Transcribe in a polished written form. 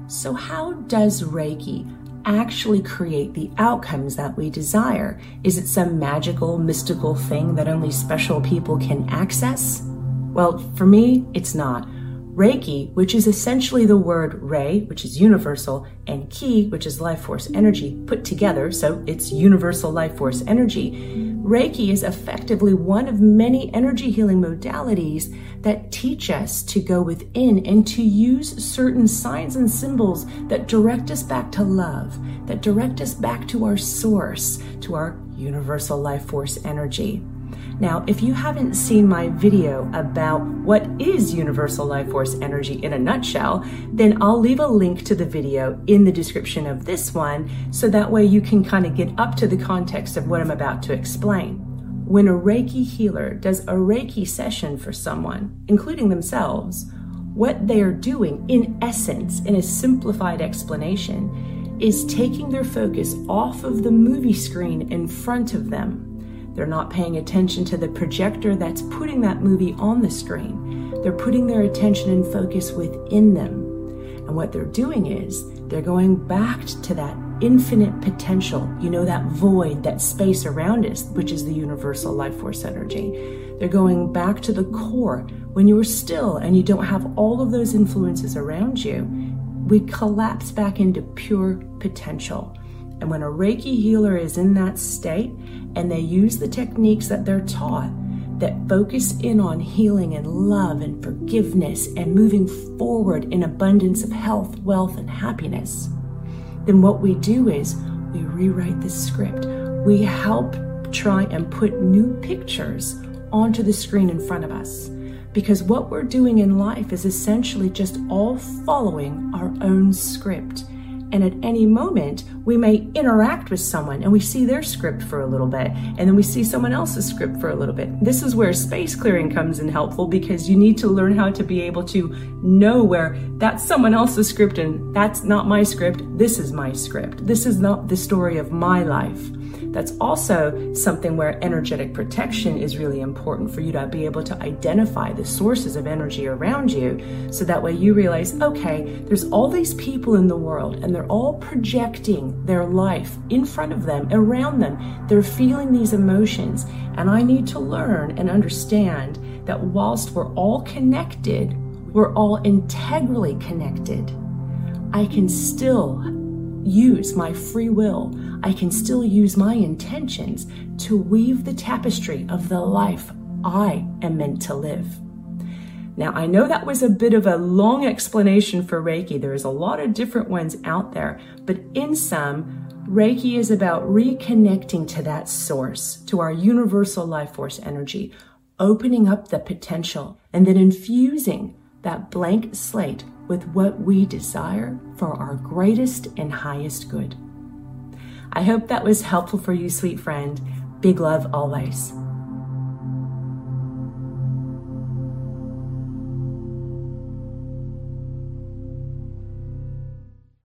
So how does Reiki actually create the outcomes that we desire? Is it some magical, mystical thing that only special people can access? Well, for me, it's not. Reiki, which is essentially the word Rei, which is universal, and Ki, which is life force energy, put together, so it's universal life force energy. Reiki is effectively one of many energy healing modalities that teach us to go within and to use certain signs and symbols that direct us back to love, that direct us back to our source, to our universal life force energy. Now, if you haven't seen my video about what is universal life force energy in a nutshell, then I'll leave a link to the video in the description of this one, so that way you can kind of get up to the context of what I'm about to explain. When a Reiki healer does a Reiki session for someone, including themselves, what they are doing, in essence, in a simplified explanation, is taking their focus off of the movie screen in front of them. They're not paying attention to the projector that's putting that movie on the screen. They're putting their attention and focus within them. And what they're doing is they're going back to that infinite potential, that void, that space around us, which is the universal life force energy. They're going back to the core. When you're still and you don't have all of those influences around you, we collapse back into pure potential. And when a Reiki healer is in that state and they use the techniques that they're taught that focus in on healing and love and forgiveness and moving forward in abundance of health, wealth, and happiness, then what we do is we rewrite the script. We help try and put new pictures onto the screen in front of us. Because what we're doing in life is essentially just all following our own script. And at any moment, we may interact with someone and we see their script for a little bit, and then we see someone else's script for a little bit. This is where space clearing comes in helpful, because you need to learn how to be able to know where that's someone else's script and that's not my script. This is my script. This is not the story of my life. That's also something where energetic protection is really important, for you to be able to identify the sources of energy around you, so that way you realize, okay, there's all these people in the world and they're all projecting their life in front of them, around them. They're feeling these emotions, and I need to learn and understand that whilst we're all connected, we're all integrally connected. I can still use my free will. I can still use my intentions to weave the tapestry of the life I am meant to live. Now, I know that was a bit of a long explanation for Reiki. There is a lot of different ones out there, but in sum, Reiki is about reconnecting to that source, to our universal life force energy, opening up the potential, and then infusing that blank slate with what we desire for our greatest and highest good. I hope that was helpful for you, sweet friend. Big love always.